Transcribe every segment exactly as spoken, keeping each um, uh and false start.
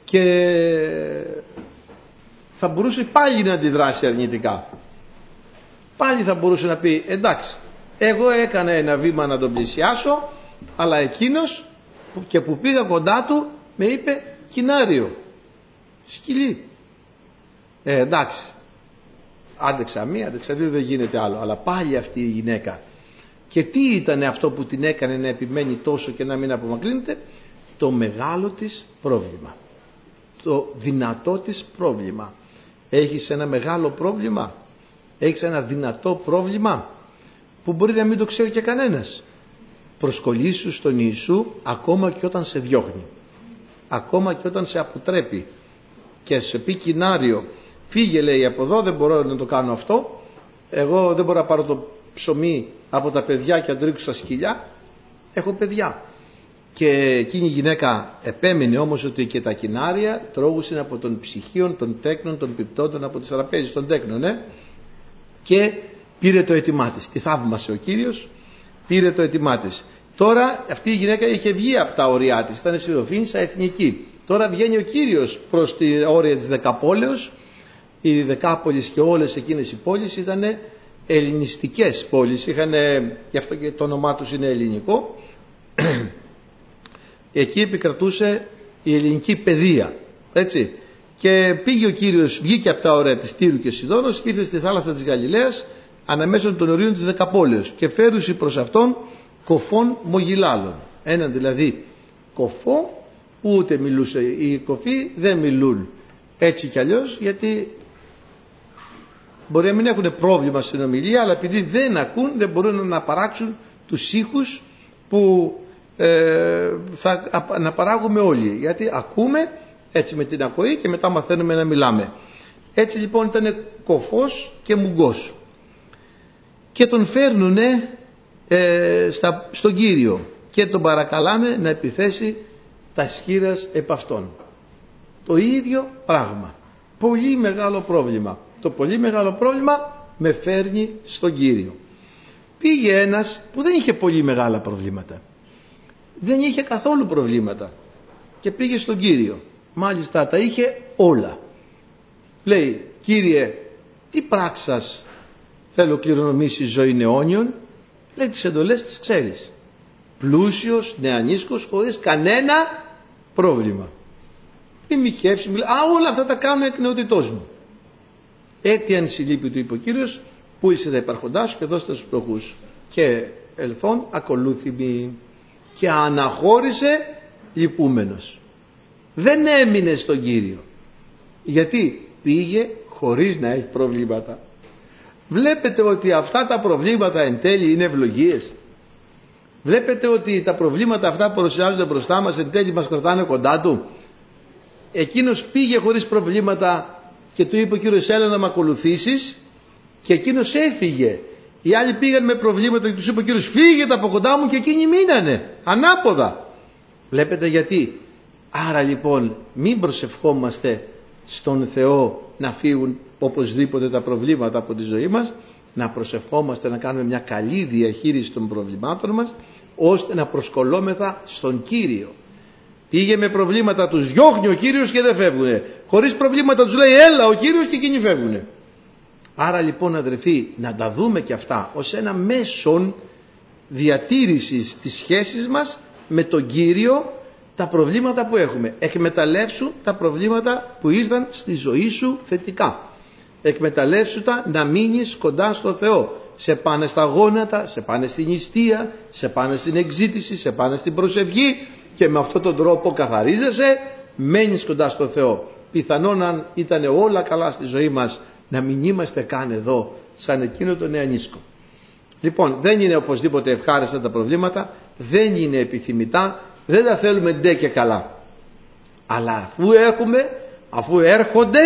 και θα μπορούσε πάλι να αντιδράσει αρνητικά. Πάλι θα μπορούσε να πει εντάξει, εγώ έκανα ένα βήμα να τον πλησιάσω, αλλά εκείνος και που πήγα κοντά του με είπε κοινάριο, σκυλί. Ε, εντάξει, άντεξα μία, άντεξα δύο, δεν γίνεται άλλο. Αλλά πάλι αυτή η γυναίκα. Και τι ήταν αυτό που την έκανε να επιμένει τόσο και να μην απομακρύνεται? Το μεγάλο της πρόβλημα, το δυνατό της πρόβλημα. Έχεις ένα μεγάλο πρόβλημα, έχεις ένα δυνατό πρόβλημα που μπορεί να μην το ξέρει και κανένας. Προσκολήσου στον Ιησού ακόμα και όταν σε διώχνει, ακόμα και όταν σε αποτρέπει και σε πει κοινάριο, φύγε λέει από εδώ, δεν μπορώ να το κάνω αυτό, εγώ δεν μπορώ να πάρω το ψωμί από τα παιδιά και να το ρίξω στα σκυλιά, έχω παιδιά. Και εκείνη η γυναίκα επέμεινε όμως ότι και τα κοινάρια τρώγουσαν από των ψυχίων, των τέκνων, των πιπτόντων, από τις τραπέζες των τέκνων, ε? Και πήρε το αίτημά της. Τη θαύμασε ο Κύριος, πήρε το αίτημά της. Τώρα αυτή η γυναίκα είχε βγει από τα όρια της, ήταν σιροφήνισσα εθνική. Τώρα βγαίνει ο Κύριος προς τη όρια της Δεκαπόλεως. Οι Δεκάπολης και όλες εκείνες οι πόλεις ήταν ελληνιστικές πόλεις, είχαν, γι' αυτό και το όνομά τους είναι ελληνικό. Εκεί επικρατούσε η ελληνική παιδεία, έτσι. Και πήγε ο Κύριος, βγήκε από τα όρια της Τύρου και Σιδώνος και ήρθε στη θάλασσα της Γαλιλαίας αναμέσων των ορίων της Δεκαπόλεως και φέρουσι προς αυτόν κοφών μογιλάλων. Έναν δηλαδή κοφό που ούτε μιλούσε, οι κοφοί δεν μιλούν έτσι κι αλλιώς, γιατί μπορεί να μην έχουν πρόβλημα στην ομιλία, αλλά επειδή δεν ακούν δεν μπορούν να παράξουν τους ήχους που ε, θα να παράγουμε όλοι, γιατί ακούμε έτσι με την ακοή και μετά μαθαίνουμε να μιλάμε. Έτσι λοιπόν ήταν κοφός και μουγκός και τον φέρνουνε ε, στα, στον Κύριο και τον παρακαλάνε να επιθέσει τα σκύρας επ' αυτόν. Το ίδιο πράγμα, πολύ μεγάλο πρόβλημα. Το πολύ μεγάλο πρόβλημα με φέρνει στον Κύριο. Πήγε ένας που δεν είχε πολύ μεγάλα προβλήματα, δεν είχε καθόλου προβλήματα και πήγε στον Κύριο, μάλιστα τα είχε όλα. Λέει, Κύριε, τι πράξας θέλω κληρονομήσει ζωή αιώνιων? Λέει, τις εντολές τις ξέρεις, πλούσιος, νεανίσκος, χωρίς κανένα πρόβλημα, μη μοιχεύσει, μιλά, α, όλα αυτά τα κάνω εκ νεότητός μου. Έτσι αν συλλείπει του είπε ο Κύριος, που είσαι τα υπαρχοντά σου και δώστε στους φτωχούς, και ελθόν ακολούθημη. Και αναχώρησε λυπούμενος, δεν έμεινε στον Κύριο, γιατί πήγε χωρίς να έχει προβλήματα. Βλέπετε ότι αυτά τα προβλήματα εν τέλει είναι ευλογίες. Βλέπετε ότι τα προβλήματα αυτά που παρουσιάζονται μπροστά μας εν τέλει μας κρατάνε κοντά του. Εκείνος πήγε χωρίς προβλήματα και του είπε ο Κύριος, έλα να με ακολουθήσεις, και εκείνος έφυγε. Οι άλλοι πήγαν με προβλήματα και τους είπε ο Κύριος, φύγετε από κοντά μου, και εκείνοι μείνανε ανάποδα. Βλέπετε γιατί? Άρα λοιπόν μην προσευχόμαστε στον Θεό να φύγουν οπωσδήποτε τα προβλήματα από τη ζωή μας, να προσευχόμαστε να κάνουμε μια καλή διαχείριση των προβλημάτων μας, ώστε να προσκολόμεθα στον Κύριο. Πήγε με προβλήματα, τους διώχνει ο Κύριος και δεν φεύγουνε. Χωρίς προβλήματα τους λέει έλα ο Κύριος και εκείνοι φεύγουνε. Άρα λοιπόν αδερφοί, να τα δούμε και αυτά ως ένα μέσον διατήρησης της σχέσης μας με τον Κύριο. Τα προβλήματα που έχουμε, εκμεταλλεύσου τα προβλήματα που ήρθαν στη ζωή σου θετικά. Εκμεταλλεύσου τα να μείνεις κοντά στο Θεό. Σε πάνε στα γόνατα, σε πάνε στην νηστεία, σε πάνε στην εξήτηση, σε πάνε στην προσευχή, και με αυτόν τον τρόπο καθαρίζεσαι, μένεις κοντά στο Θεό. Πιθανόν αν ήταν όλα καλά στη ζωή μας να μην είμαστε καν εδώ σαν εκείνο τον νεανίσκο. Λοιπόν, δεν είναι οπωσδήποτε ευχάριστα τα προβλήματα, δεν είναι επιθυμητά, δεν τα θέλουμε ντε και καλά, αλλά αφού έχουμε, αφού έρχονται,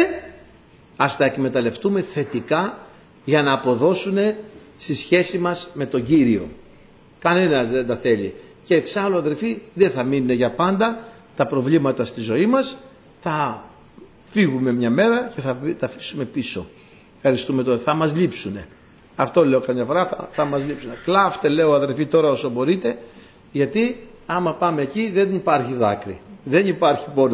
ας τα εκμεταλλευτούμε θετικά για να αποδώσουν στη σχέση μας με τον Κύριο. Κανένας δεν τα θέλει. Και εξάλλου αδερφοί, δεν θα μείνουν για πάντα τα προβλήματα στη ζωή μας, θα φύγουμε μια μέρα και θα τα αφήσουμε πίσω. Ευχαριστούμε τώρα, θα μας λείψουνε. Αυτό λέω καμιά φορά, θα, θα μας λείψουνε. Κλάφτε, λέω αδερφοί, τώρα όσο μπορείτε, γιατί άμα πάμε εκεί δεν υπάρχει δάκρυ, δεν υπάρχει πόνος,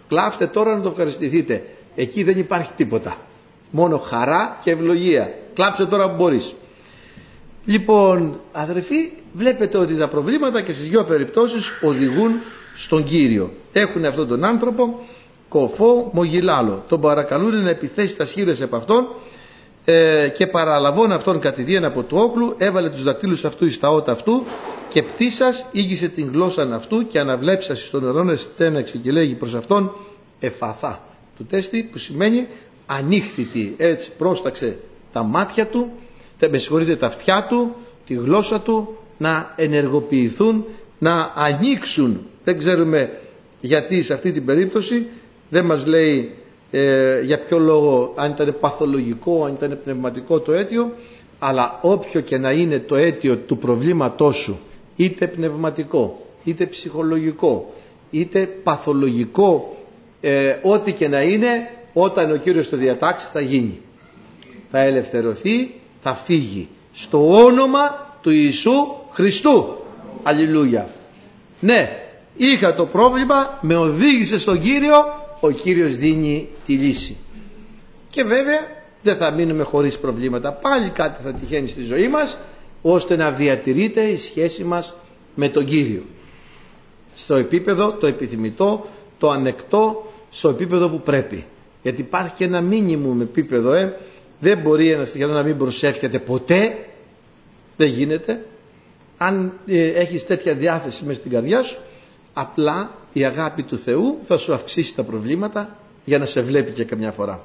Κλάψτε τώρα να το ευχαριστηθείτε. Εκεί δεν υπάρχει τίποτα. Μόνο χαρά και ευλογία. Κλάψτε τώρα που μπορείς. Λοιπόν, αδερφοί, βλέπετε ότι τα προβλήματα και στις δύο περιπτώσεις οδηγούν στον Κύριο. Έχουν αυτόν τον άνθρωπο κοφό μογιλάλο. Τον παρακαλούν να επιθέσει τα σχήρες από αυτόν ε, και παραλαβών αυτόν κατηδίαν από του όπλου, έβαλε τους δακτύλους αυτού εις τα ότα αυτού και πτήσας ήγησε την γλώσσαν αυτού και αναβλέψας στον νερόν εστέναξε και λέγει προς αυτόν εφαθά του τέστη, που σημαίνει ανοίχθητη. Έτσι πρόσταξε τα μάτια του, με συγχωρείτε, τα αυτιά του, τη γλώσσα του να ενεργοποιηθούν, να ανοίξουν. Δεν ξέρουμε γιατί σε αυτή την περίπτωση, δεν μας λέει ε, για ποιο λόγο, αν ήταν παθολογικό, αν ήταν πνευματικό το αίτιο, αλλά όποιο και να είναι το αίτιο του προβλήματός σου, είτε πνευματικό, είτε ψυχολογικό, είτε παθολογικό, ε, ό,τι και να είναι, όταν ο Κύριος το διατάξει θα γίνει. Θα ελευθερωθεί, θα φύγει. Στο όνομα του Ιησού Χριστού. Αλληλούια. Ναι, είχα το πρόβλημα, με οδήγησε στον Κύριο, ο Κύριος δίνει τη λύση. Και βέβαια δεν θα μείνουμε χωρίς προβλήματα. Πάλι κάτι θα τυχαίνει στη ζωή μας, ώστε να διατηρείται η σχέση μας με τον Κύριο. Στο επίπεδο το επιθυμητό, το ανεκτό, στο επίπεδο που πρέπει. Γιατί υπάρχει και ένα μίνιμουμ επίπεδο, ε. Δεν μπορεί ένας χριστιανός να μην προσεύχεται ποτέ. Δεν γίνεται. Αν ε, έχεις τέτοια διάθεση μες στην καρδιά σου, απλά η αγάπη του Θεού θα σου αυξήσει τα προβλήματα για να σε βλέπει και καμιά φορά.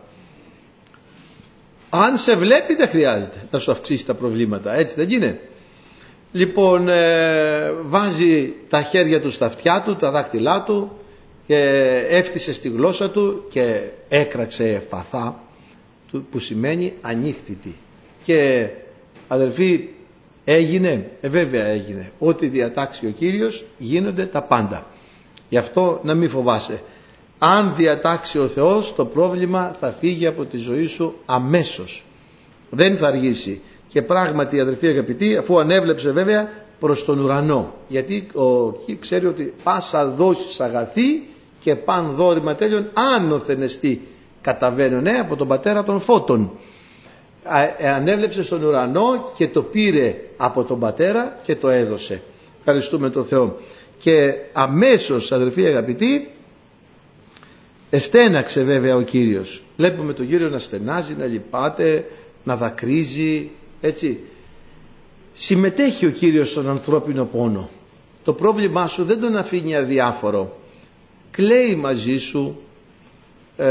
Αν σε βλέπει δεν χρειάζεται να σου αυξήσει τα προβλήματα. Έτσι δεν είναι? Λοιπόν, ε, βάζει τα χέρια του στα αυτιά του, τα δάχτυλά του, και έφτισε στη γλώσσα του και έκραξε φαθά, που σημαίνει ανήχθητη. Και αδελφοί, έγινε, ε, βέβαια έγινε. Ό,τι διατάξει ο Κύριος γίνονται τα πάντα. Γι' αυτό να μην φοβάσαι. Αν διατάξει ο Θεός, το πρόβλημα θα φύγει από τη ζωή σου αμέσως. Δεν θα αργήσει. Και πράγματι, αδελφοί αγαπητοί, αφού ανέβλεψε βέβαια προς τον ουρανό, γιατί ο ξέρει ότι πάσα δόσεις αγαθή και παν δόρημα τέλειον άνωθεν εστί καταβαίνουν, ναι, από τον πατέρα των φώτων. Ανέβλεψε στον ουρανό και το πήρε από τον πατέρα και το έδωσε. Ευχαριστούμε τον Θεό. Και αμέσως, αδελφοί αγαπητοί, εστέναξε βέβαια ο Κύριος. Βλέπουμε τον Κύριο να στενάζει, να λυπάται, να δακρύζει, έτσι. Συμμετέχει ο Κύριος στον ανθρώπινο πόνο. Το πρόβλημά σου δεν τον αφήνει αδιάφορο. Κλαίει μαζί σου. ε,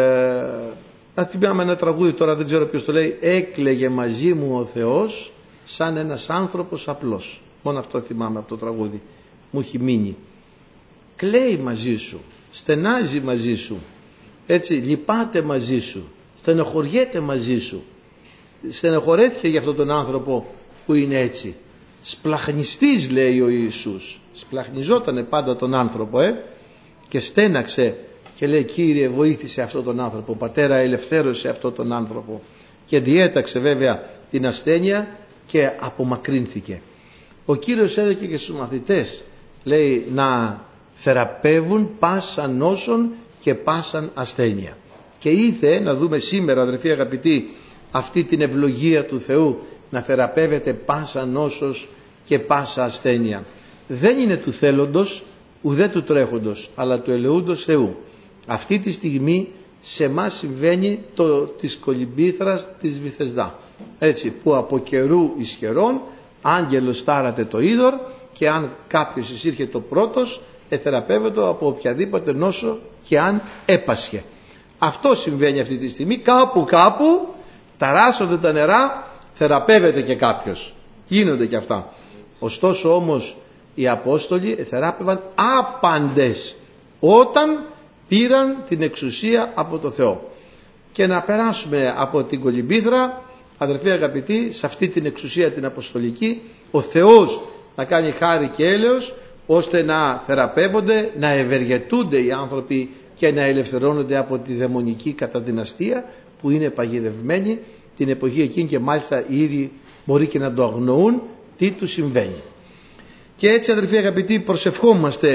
να θυμάμαι ένα τραγούδι τώρα, δεν ξέρω ποιος το λέει. Έκλαιγε μαζί μου ο Θεός σαν ένας άνθρωπος απλός. Μόνο αυτό θυμάμαι από το τραγούδι, μου έχει μείνει. Κλαίει μαζί σου, στενάζει μαζί σου, έτσι, λυπάται μαζί σου, στενοχωριέται μαζί σου. Στενοχωρέθηκε για αυτόν τον άνθρωπο που είναι έτσι. Σπλαχνιστής, λέει ο Ιησούς. Σπλαχνιζότανε πάντα τον άνθρωπο, ε, και στέναξε και λέει, Κύριε, βοήθησε αυτόν τον άνθρωπο, Πατέρα, ελευθέρωσε αυτόν τον άνθρωπο. Και διέταξε βέβαια την ασθένεια και απομακρύνθηκε. Ο Κύριος έδωκε και στους μαθητές, λέει, να θεραπεύουν πάσαν νόσον και πάσαν ασθένεια. Και ήθε να δούμε σήμερα, αδερφοί αγαπητοί, αυτή την ευλογία του Θεού, να θεραπεύεται πάσα νόσος και πάσα ασθένεια. Δεν είναι του θέλοντος ουδέ του τρέχοντος, αλλά του ελεούντος Θεού. Αυτή τη στιγμή σε μας συμβαίνει το της κολυμπήθρας της Βηθεσδά, έτσι, που από καιρού εις καιρών άγγελος τάρατε το είδωρ, και αν κάποιος εισήρχε το πρώτος, εθεραπεύεται από οποιαδήποτε νόσο και αν έπασχε. Αυτό συμβαίνει αυτή τη στιγμή. Κάπου κάπου ταράσσονται τα νερά, θεραπεύεται και κάποιος. Γίνονται και αυτά. Ωστόσο όμως οι Απόστολοι θεράπευαν άπαντες όταν πήραν την εξουσία από το Θεό. Και να περάσουμε από την κολυμπήθρα, αδερφοί αγαπητοί, σε αυτή την εξουσία την αποστολική, ο Θεός να κάνει χάρη και έλεος, ώστε να θεραπεύονται, να ευεργετούνται οι άνθρωποι και να ελευθερώνονται από τη δαιμονική καταδυναστία που είναι παγιδευμένοι την εποχή εκείνη, και μάλιστα οι ίδιοι μπορεί και να το αγνοούν τι τους συμβαίνει. Και έτσι, αδελφοί αγαπητοί, προσευχόμαστε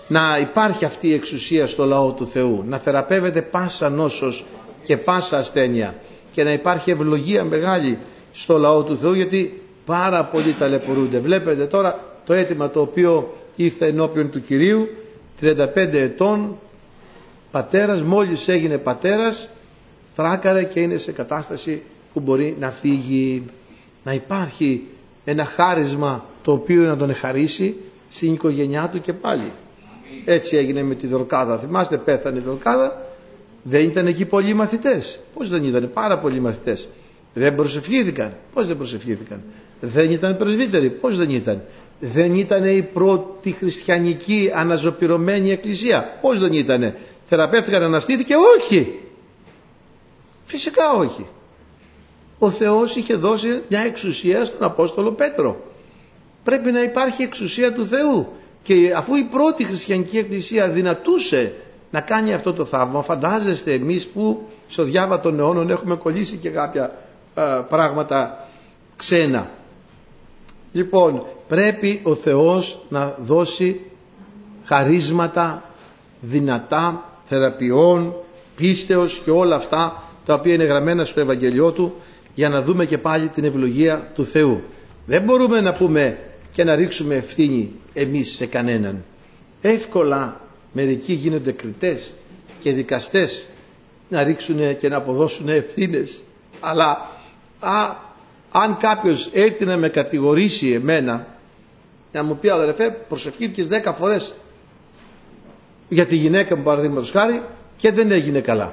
να υπάρχει αυτή η εξουσία στο λαό του Θεού, να θεραπεύεται πάσα νόσος και πάσα ασθένεια και να υπάρχει ευλογία μεγάλη στο λαό του Θεού, γιατί πάρα πολλοί ταλαιπωρούνται. Βλέπετε τώρα το αίτημα το οποίο ήρθε ενώπιον του Κυρίου, τριάντα πέντε ετών, πατέρας, μόλις έγινε πατέρας, φράκαρε και είναι σε κατάσταση που μπορεί να φύγει. Να υπάρχει ένα χάρισμα το οποίο να τον εχαρίσει στην οικογένειά του και πάλι. Έτσι έγινε με τη Δορκάδα. Θυμάστε, πέθανε η Δορκάδα, δεν ήταν εκεί πολλοί μαθητές. Πώς δεν ήταν? Πάρα πολλοί μαθητές. Δεν προσευχήθηκαν. Πώς δεν προσευχήθηκαν? Δεν ήταν πρεσβύτεροι. Πώς δεν ήταν? Δεν ήταν η πρώτη χριστιανική αναζωπυρωμένη εκκλησία. Πώς δεν ήτανε? Θεραπεύτηκαν, αναστήθηκε? Όχι. Φυσικά όχι. Ο Θεός είχε δώσει μια εξουσία στον Απόστολο Πέτρο. Πρέπει να υπάρχει εξουσία του Θεού. Και αφού η πρώτη χριστιανική εκκλησία δυνατούσε να κάνει αυτό το θαύμα, φαντάζεστε εμείς που στο διάβα των αιώνων έχουμε κολλήσει και κάποια α, πράγματα ξένα. Λοιπόν, πρέπει ο Θεός να δώσει χαρίσματα δυνατά, θεραπείων, πίστεως και όλα αυτά τα οποία είναι γραμμένα στο Ευαγγελιό του, για να δούμε και πάλι την ευλογία του Θεού. Δεν μπορούμε να πούμε και να ρίξουμε ευθύνη εμείς σε κανέναν. Εύκολα μερικοί γίνονται κριτές και δικαστές να ρίξουν και να αποδώσουν ευθύνες, αλλά α, αν κάποιος έρθει να με κατηγορήσει εμένα, να μου πει αδερφέ, προσευχήθηκες δέκα φορές για τη γυναίκα μου παραδείγματος χάρη και δεν έγινε καλά.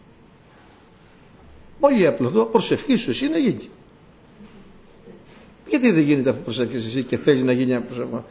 Πολύ απλό εδώ, προσευχή σου εσύ να γίνει. Γιατί δεν γίνεται αφού προσευχείς εσύ και θέλεις να γίνει ένα προσευχή?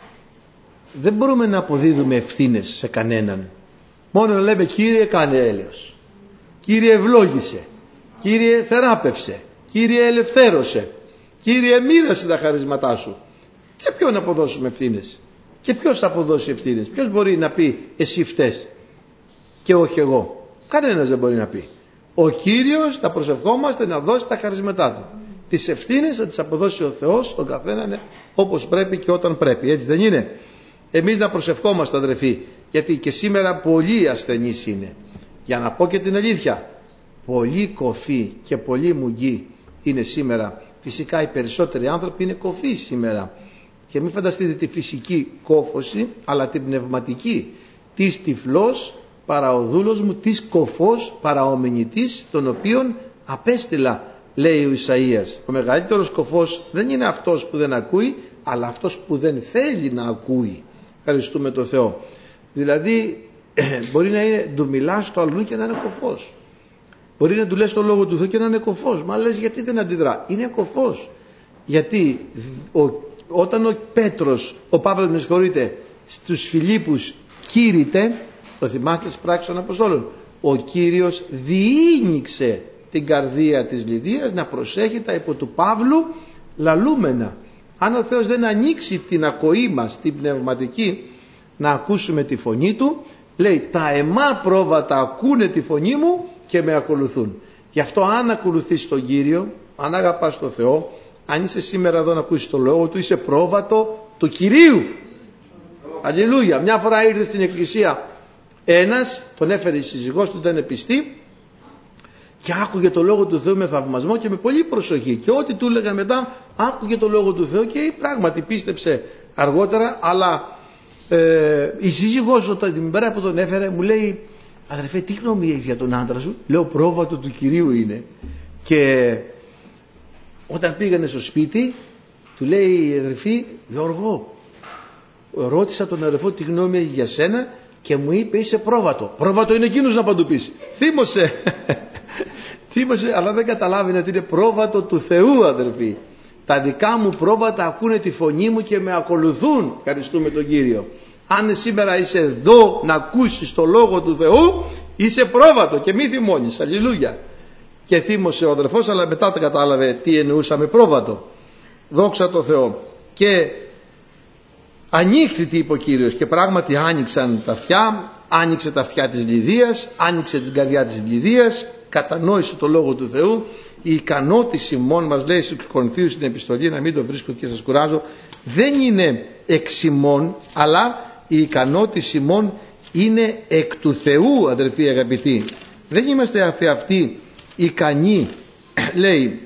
Δεν μπορούμε να αποδίδουμε ευθύνες σε κανέναν. Μόνο να λέμε Κύριε κάνε έλεος, Κύριε ευλόγησε, Κύριε θεράπευσε, Κύριε ελευθέρωσε, Κύριε μοίρασε τα χαρίσματά σου. Σε ποιον να αποδώσουμε ευθύνες? Και ποιος θα αποδώσει ευθύνες? Ποιος μπορεί να πει εσύ φταίς και όχι εγώ? Κανένας δεν μπορεί να πει. Ο Κύριος να προσευχόμαστε να δώσει τα χαρίσματά του. Τις ευθύνες θα τις αποδώσει ο Θεός στον καθέναν όπως πρέπει και όταν πρέπει. Έτσι δεν είναι? Εμείς να προσευχόμαστε αδερφοί, γιατί και σήμερα πολλοί ασθενείς είναι. Για να πω και την αλήθεια, πολλοί κοφοί και πολλοί μουγγοί είναι σήμερα. Φυσικά οι περισσότεροι άνθρωποι είναι κοφοί σήμερα. Και μην φανταστείτε τη φυσική κόφωση, αλλά την πνευματική. Της τυφλός παρά ο δούλος μου, της κοφός παρά ο μενητής, τον οποίον απέστειλα, λέει ο Ισαΐας. Ο μεγαλύτερος κοφός δεν είναι αυτός που δεν ακούει, αλλά αυτός που δεν θέλει να ακούει. Ευχαριστούμε τον Θεό. Δηλαδή μπορεί να είναι, του μιλάς στο αλλού και να είναι κοφός. Μπορεί να του λες το λόγο του Θεού και να είναι κοφός. Μα λες γιατί δεν αντιδρά? Είναι κοφός. Γιατί ο, όταν ο Πέτρος, ο Παύλος με συγχωρείτε, στους Φιλίππους κήρυτε, το θυμάστε στις πράξεις των Αποστόλων, ο Κύριος διήνυξε την καρδία της Λυδίας να προσέχει τα υπό του Παύλου λαλούμενα. Αν ο Θεός δεν ανοίξει την ακοή μας, την πνευματική, να ακούσουμε τη φωνή του, λέει τα αιμά πρόβατα ακούνε τη φωνή μου και με ακολουθούν. Γι' αυτό αν ακολουθείς τον Κύριο, αν αγαπάς τον Θεό, αν είσαι σήμερα εδώ να ακούσεις τον λόγο του, είσαι πρόβατο του Κυρίου. Αλληλούια. Μια φορά ήρθε στην εκκλησία ένας, τον έφερε η σύζυγός του, ήταν πιστή και άκουγε το λόγο του Θεού με θαυμασμό και με πολύ προσοχή, και ό,τι του έλεγα μετά άκουγε το λόγο του Θεού και πράγματι πίστεψε αργότερα. Αλλά ε, η σύζυγός του την μέρα που τον έφερε μου λέει, αδερφέ, τι γνώμη έχεις για τον άντρα σου? Λέω, πρόβατο του Κυρίου είναι. Και όταν πήγανε στο σπίτι του λέει η αδερφή, Γιώργο, ρώτησα τον αδερφό τι γνώμη έχει για σένα και μου είπε είσαι πρόβατο. Πρόβατο είναι εκείνος να παντού-πεις. Θύμωσε. Θύμωσε, αλλά δεν καταλάβαινε ότι είναι πρόβατο του Θεού, αδερφοί. Τα δικά μου πρόβατα ακούνε τη φωνή μου και με ακολουθούν. Ευχαριστούμε τον Κύριο. Αν σήμερα είσαι εδώ να ακούσεις το λόγο του Θεού, είσαι πρόβατο και μη θυμώνεις. Αλληλούια. Και θύμωσε ο αδερφός, αλλά μετά τα κατάλαβε τι εννοούσαμε πρόβατο. Δόξα τω Θεώ. Και ανοίχθη, τι είπε ο Κύριος, και πράγματι άνοιξαν τα αυτιά, άνοιξε τα αυτιά της Λυδίας, άνοιξε την καρδιά της Λυδίας, κατανόησε το λόγο του Θεού. Η ικανότηση ημών, μας λέει στους Κορινθίους στην επιστολή, να μην το βρίσκω και σας κουράζω, δεν είναι εξ ημών, αλλά η ικανότης ημών είναι εκ του Θεού, αδερφοί αγαπητοί. Δεν είμαστε αφεαυτοί ικανοί, λέει,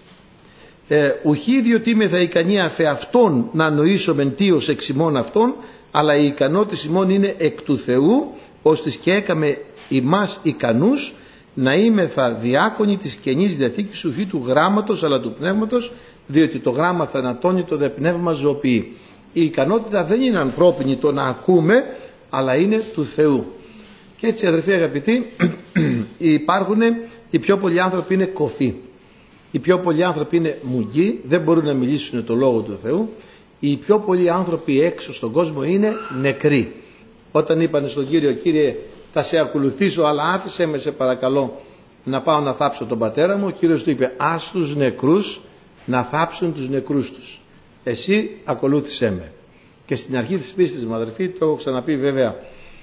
ε, ουχή διότι είμαι θα ικανοί αφεαυτόν να νοήσομεν τι ως εξ ημών αυτόν, αλλά η ικανότης ημών είναι εκ του Θεού, ώστις και έκαμε ημάς ικανούς να είμαι θα διάκονοι της Καινής Διαθήκης ουχή του γράμματος αλλά του πνεύματος, διότι το γράμμα θανατώνει, το δε πνεύμα ζωοποιεί. Η ικανότητα δεν είναι ανθρώπινη το να ακούμε, αλλά είναι του Θεού. Και έτσι, αδερφοί αγαπητοί, υπάρχουν, οι πιο πολλοί άνθρωποι είναι κοφοί, οι πιο πολλοί άνθρωποι είναι μουγγοί, δεν μπορούν να μιλήσουν το λόγο του Θεού. Οι πιο πολλοί άνθρωποι έξω στον κόσμο είναι νεκροί. Όταν είπαν στον Κύριο, Κύριε, θα σε ακολουθήσω, αλλά άφησέ με σε παρακαλώ να πάω να θάψω τον πατέρα μου, ο Κύριος του είπε, ας τους νεκρούς να θάψουν τους νεκρούς τους, εσύ ακολούθησέ με. Και στην αρχή της πίστης μου, αδερφοί, το έχω ξαναπεί βέβαια,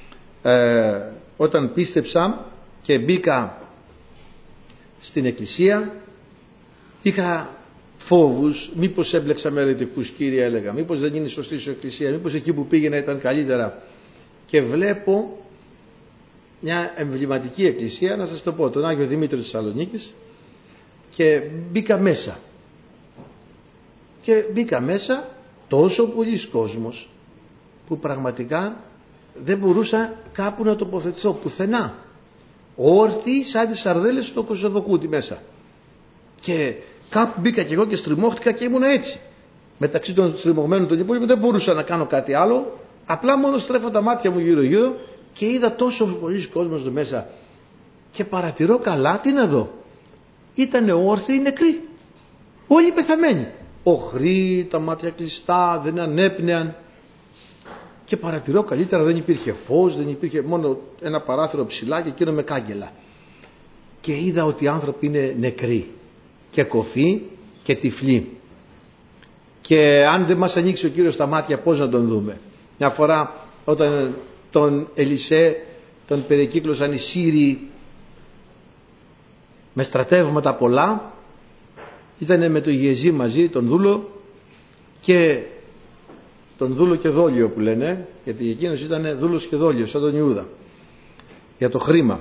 ε, όταν πίστεψα και μπήκα στην εκκλησία, είχα φόβους, μήπως έμπλεξα με αιρετικούς, Κύριε, έλεγα, μήπως δεν είναι σωστή η εκκλησία, μήπως εκεί που πήγαινα ήταν καλύτερα. Και βλέπω μια εμβληματική εκκλησία, να σας το πω, τον Άγιο Δημήτριο της Θεσσαλονίκης, και μπήκα μέσα. Και μπήκα μέσα, τόσο πολλής κόσμος που πραγματικά δεν μπορούσα κάπου να τοποθετηθώ πουθενά. Όρθιοι σαν τις σαρδέλες του Κωσοδοκούτη μέσα. Και κάπου μπήκα και εγώ και στριμώχτηκα και ήμουν έτσι. Μεταξύ των στριμωγμένων των υπόλοιπων δεν μπορούσα να κάνω κάτι άλλο. Απλά μόνο στρέφω τα μάτια μου γύρω γύρω και είδα τόσο πολλής κόσμος εδώ μέσα. Και παρατηρώ καλά, τι να δω. Ήτανε όρθιοι νεκροί. Όλοι πεθαμένοι. Οχροί, τα μάτια κλειστά, δεν ανέπνεαν. Και παρατηρώ καλύτερα, δεν υπήρχε φως, δεν υπήρχε, μόνο ένα παράθυρο ψηλά και εκείνο με κάγκελα. Και είδα ότι οι άνθρωποι είναι νεκροί και κοφοί και τυφλοί. Και αν δεν μας ανοίξει ο Κύριος τα μάτια, πώς να τον δούμε. Μια φορά όταν τον Ελισέ τον περικύκλωσαν οι Σύριοι με στρατεύματα πολλά, ήταν με τον Γεζή μαζί, τον δούλο, και τον δούλο και δόλιο που λένε, γιατί εκείνος ήταν δούλος και δόλιο σαν τον Ιούδα για το χρήμα.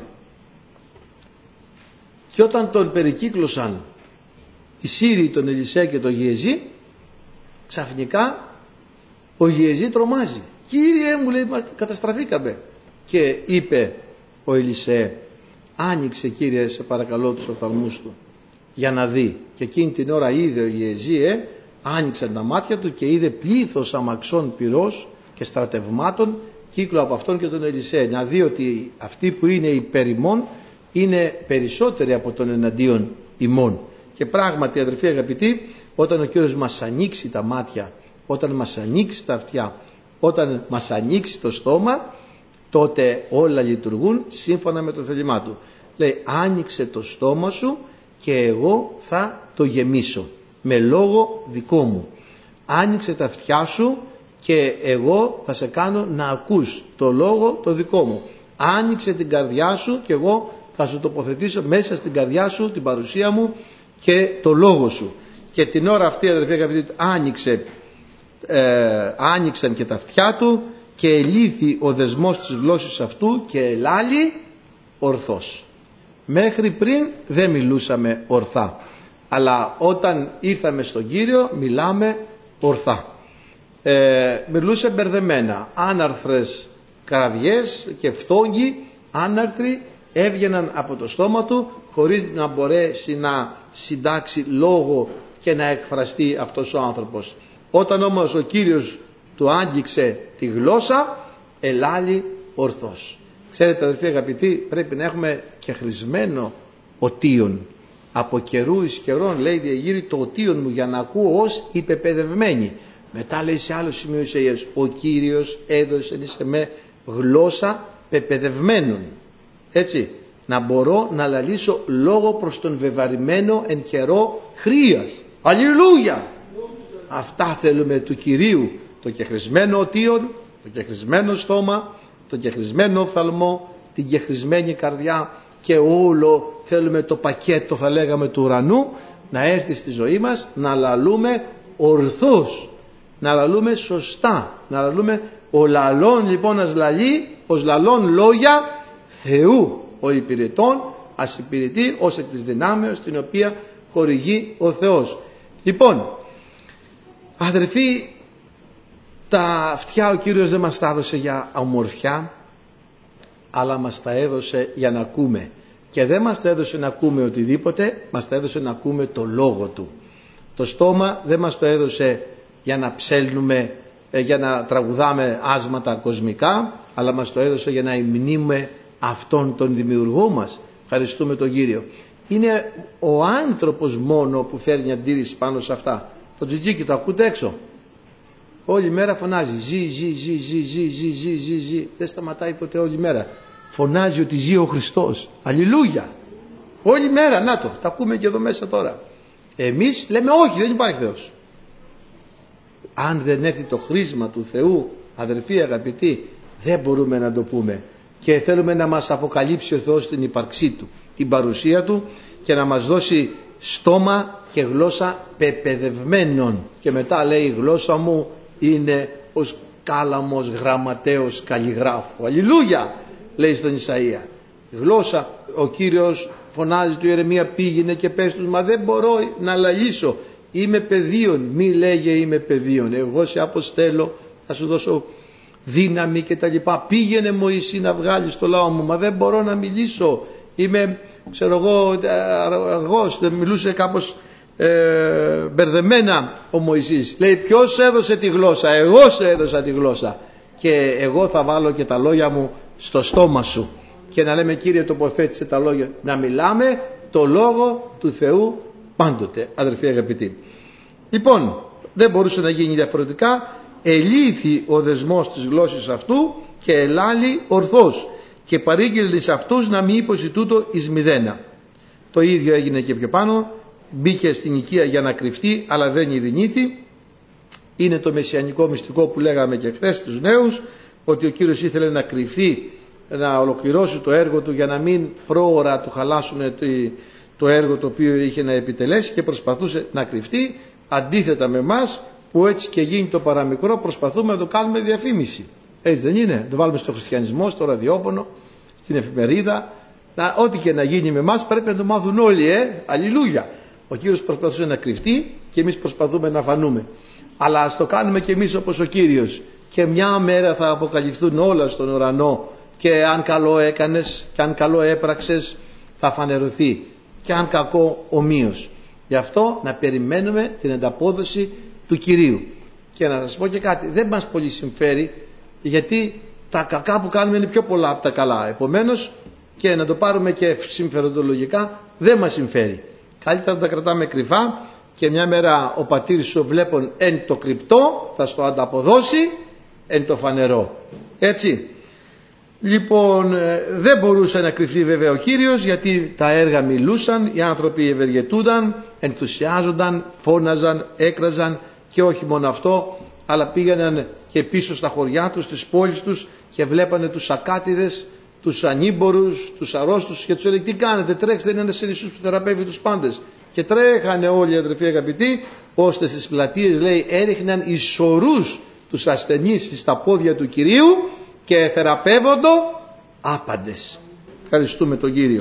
Και όταν τον περικύκλωσαν οι Σύριοι, τον Ελισέ και τον Γεζή, ξαφνικά ο Γεζή τρομάζει. Κύριε μου, λέει, καταστραφήκαμε. Και είπε ο Ελισέ, άνοιξε Κύριε σε παρακαλώ τους οφθαλμούς του για να δει. Και εκείνη την ώρα είδε ο Γεζή, ε, άνοιξε τα μάτια του και είδε πλήθος αμαξών πυρός και στρατευμάτων κύκλο από αυτόν και τον Ελισέ, να δει ότι αυτοί που είναι υπέρ ημών είναι περισσότεροι από τον εναντίον ημών. Και πράγματι, αδερφοί αγαπητοί, όταν ο Κύριος μας ανοίξει τα μάτια, όταν μας ανοίξει τα αυτιά, όταν μας ανοίξει το στόμα, τότε όλα λειτουργούν σύμφωνα με το θέλημά του. Λέει, άνοιξε το στόμα σου και εγώ θα το γεμίσω με λόγο δικό μου. Άνοιξε τα αυτιά σου και εγώ θα σε κάνω να ακούς το λόγο το δικό μου. Άνοιξε την καρδιά σου και εγώ θα σου τοποθετήσω μέσα στην καρδιά σου την παρουσία μου και το λόγο σου. Και την ώρα αυτή, αδερφοί αγαπητοί, άνοιξε, ε, άνοιξαν και τα αυτιά του και ελήθη ο δεσμός της γλώσσης αυτού και ελάλη ορθός. Μέχρι πριν δεν μιλούσαμε ορθά, αλλά όταν ήρθαμε στον Κύριο μιλάμε ορθά. Ε, μιλούσε μπερδεμένα, άναρθρες κραυγές και φθόγγοι άναρθροι έβγαιναν από το στόμα του χωρίς να μπορέσει να συντάξει λόγο και να εκφραστεί αυτός ο άνθρωπος. Όταν όμως ο Κύριος του άγγιξε τη γλώσσα, ελάλη ορθός. Ξέρετε, αδελφοί αγαπητοί, πρέπει να έχουμε και χρησμένο οτίον. Από καιρού εις καιρών, λέει, διεγείρει το οτίον μου για να ακούω ως υπεπαιδευμένη. Μετά λέει σε άλλο σημείο Ισαΐας, ο Κύριος έδωσε σε με γλώσσα πεπαιδευμένων. Έτσι, να μπορώ να λαλήσω λόγο προς τον βεβαρημένο εν καιρό χρείας. Αλληλούια! Αυτά θέλουμε του Κυρίου, το κεχρισμένο οτίον, το κεχρισμένο στόμα, το κεχρισμένο οφθαλμό, την κεχρισμένη καρδιά και όλο θέλουμε το πακέτο, θα λέγαμε, του ουρανού να έρθει στη ζωή μας, να λαλούμε ορθώς, να λαλούμε σωστά, να λαλούμε Ο λαλών λοιπόν ας λαλεί, ως λαλών λόγια Θεού. Ο υπηρετών ας υπηρετεί ως εκ της δυνάμεως την οποία χορηγεί ο Θεός. Λοιπόν, αδερφοί, τα αυτιά ο Κύριος δεν μας τα έδωσε για ομορφιά, αλλά μας τα έδωσε για να ακούμε. Και δεν μας τα έδωσε να ακούμε οτιδήποτε, μας τα έδωσε να ακούμε το λόγο Του. Το στόμα δεν μας το έδωσε για να ψέλνουμε, για να τραγουδάμε άσματα κοσμικά, αλλά μας το έδωσε για να υμνούμε αυτόν τον δημιουργό μας. Ευχαριστούμε τον Κύριο. Είναι ο άνθρωπος μόνο που φέρνει αντίρρηση πάνω σε αυτά. Το τζιτζίκι το ακούτε έξω, όλη μέρα φωνάζει ζει, ζει, ζει, ζει, ζει, ζει, ζει, ζει, ζει. Δεν σταματάει ποτέ, όλη μέρα φωνάζει ότι ζει ο Χριστός. Αλληλούια, όλη μέρα. Να το, τα ακούμε και εδώ μέσα τώρα. Εμείς λέμε όχι, δεν υπάρχει Θεός. Αν δεν έρθει το χρήσμα του Θεού, αδερφοί αγαπητοί, δεν μπορούμε να το πούμε. Και θέλουμε να μας αποκαλύψει ο Θεός την ύπαρξή Του, την παρουσία Του, και να μας δώσει στόμα και γλώσσα πεπαιδευμένων. Και μετά λέει, η γλώσσα μου είναι ως κάλαμος γραμματέως καλλιγράφου. Αλληλούια, λέει στον Ισαΐα. Γλώσσα, ο Κύριος φωνάζει του Ιερεμία, πήγαινε και πες τους, μα δεν μπορώ να λαλήσω, είμαι παιδίον. Μη λέγε είμαι παιδίον, εγώ σε αποστέλω, θα σου δώσω δύναμη και τα λοιπά. Πήγαινε Μωυσή να βγάλεις το λαό μου, μα δεν μπορώ να μιλήσω, είμαι, ξέρω εγώ, αργός. Δεν μιλούσε κάπως ε, μπερδεμένα ο Μωυσής. Λέει, ποιος έδωσε τη γλώσσα? Εγώ σε έδωσα τη γλώσσα, και εγώ θα βάλω και τα λόγια μου στο στόμα σου. Και να λέμε, Κύριε, τοποθέτησε τα λόγια, να μιλάμε το λόγο του Θεού πάντοτε, αδερφοί αγαπητοί. Λοιπόν, δεν μπορούσε να γίνει διαφορετικά. Ελήθη ο δεσμός της γλώσσης αυτού και ελάλη ορθώς, και παρήγγειλε σε αυτούς να μη υποσει τούτο εις μηδένα. Το ίδιο έγινε και πιο πάνω. Μπήκε στην οικία για να κρυφτεί, αλλά δεν ειδηνήθη. Είναι το μεσιανικό μυστικό που λέγαμε και χθες στους νέους, ότι ο Κύριος ήθελε να κρυφτεί, να ολοκληρώσει το έργο Του, για να μην πρόωρα Του χαλάσουν το έργο το οποίο είχε να επιτελέσει, και προσπαθούσε να κρυφτεί, αντίθετα με εμάς που έτσι και γίνει το παραμικρό προσπαθούμε να το κάνουμε διαφήμιση. Έτσι δεν είναι? Να το βάλουμε στο χριστιανισμό, στο ραδιόφωνο, στην εφημερίδα, να, ό,τι και να γίνει με εμάς πρέπει να το μάθουν όλοι, ε, αλληλούια. Ο Κύριος προσπαθούσε να κρυφτεί και εμείς προσπαθούμε να φανούμε. Αλλά ας το κάνουμε και εμείς όπως ο Κύριος, και μια μέρα θα αποκαλυφθούν όλα στον ουρανό, και αν καλό έκανες και αν καλό έπραξες θα φανερωθεί, και αν κακό ομοίως. Γι' αυτό να περιμένουμε την ανταπόδοση του Κυρίου. Και να σας πω και κάτι, δεν μας πολύ συμφέρει, γιατί τα κακά που κάνουμε είναι πιο πολλά από τα καλά. Επομένως, και να το πάρουμε και συμφεροντολογικά, δεν μας συμφέρει. Καλύτερα να τα κρατάμε κρυφά, και μια μέρα ο πατήρ σου βλέπουν εν το κρυπτό θα στο ανταποδώσει εν το φανερό. Έτσι. Λοιπόν, δεν μπορούσε να κρυφτεί βέβαια ο Κύριος, γιατί τα έργα μιλούσαν, οι άνθρωποι ευεργετούνταν, ενθουσιάζονταν, φώναζαν, έκραζαν, και όχι μόνο αυτό, αλλά πήγαιναν και πίσω στα χωριά τους, στις πόλεις τους, και βλέπανε τους ακάτιδες, τους ανήμπορους, τους αρρώστους, και τους έλεγε, τι κάνετε, τρέξτε, είναι ένας Ιησούς που θεραπεύει τους πάντες. Και τρέχανε όλοι οι αδερφοί αγαπητοί, ώστε στις πλατείες, λέει, έριχναν εις σωρούς τους ασθενείς στα πόδια του Κυρίου και θεραπεύοντο άπαντες. Ευχαριστούμε τον Κύριο.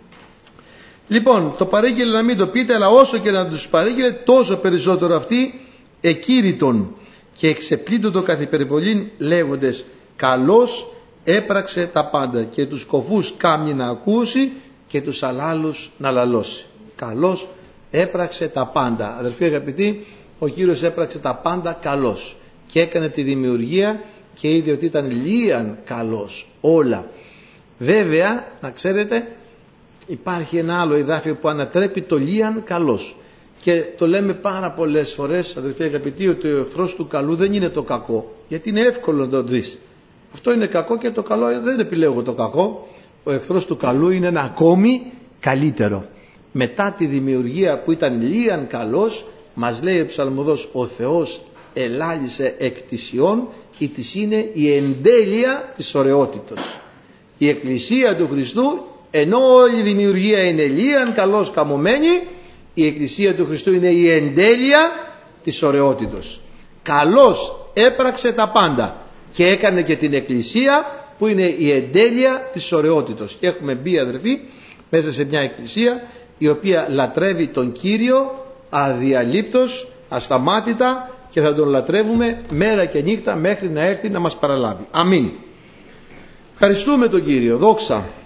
Λοιπόν, το παρήγγειλε να μην το πείτε, αλλά όσο και να τους παρήγγειλε, τόσο περισσότερο αυτοί εκήρυτον και εξεπλήττωτο καθ' υπερβολήν, λέγοντες, καλώς έπραξε τα πάντα, και τους κοφούς κάμνει να ακούσει και τους αλάλους να λαλώσει. Καλώς έπραξε τα πάντα. Αδερφοί αγαπητοί, ο Κύριος έπραξε τα πάντα καλώς, και έκανε τη δημιουργία και είδε ότι ήταν λίαν καλώς όλα. Βέβαια, να ξέρετε, υπάρχει ένα άλλο εδάφιο που ανατρέπει το λίαν καλώς, και το λέμε πάρα πολλές φορές, αδερφοί αγαπητοί, ότι ο εχθρός του καλού δεν είναι το κακό, γιατί είναι εύκολο να το δεις. Αυτό είναι κακό, και το καλό δεν επιλέγω το κακό. Ο εχθρός του καλού είναι ένα ακόμη καλύτερο. Μετά τη δημιουργία που ήταν λίαν καλός, μας λέει ο ψαλμοδός, ο Θεός ελάλησε εκ της Ιών, ή της είναι η εντέλεια της ωραιότητος. Η Εκκλησία του Χριστού, ενώ όλη η δημιουργία είναι λίαν καλώς καμωμένη, η Εκκλησία του Χριστού είναι η εντέλεια της ωραιότητος. Καλώς έπραξε τα πάντα. και έκανε και την εκκλησία που είναι η εντέλεια της ωραιότητος. Και έχουμε μπει, αδερφοί, μέσα σε μια εκκλησία η οποία λατρεύει τον Κύριο αδιαλείπτως, ασταμάτητα, και θα τον λατρεύουμε μέρα και νύχτα μέχρι να έρθει να μας παραλάβει. Αμήν. Ευχαριστούμε τον Κύριο. Δόξα.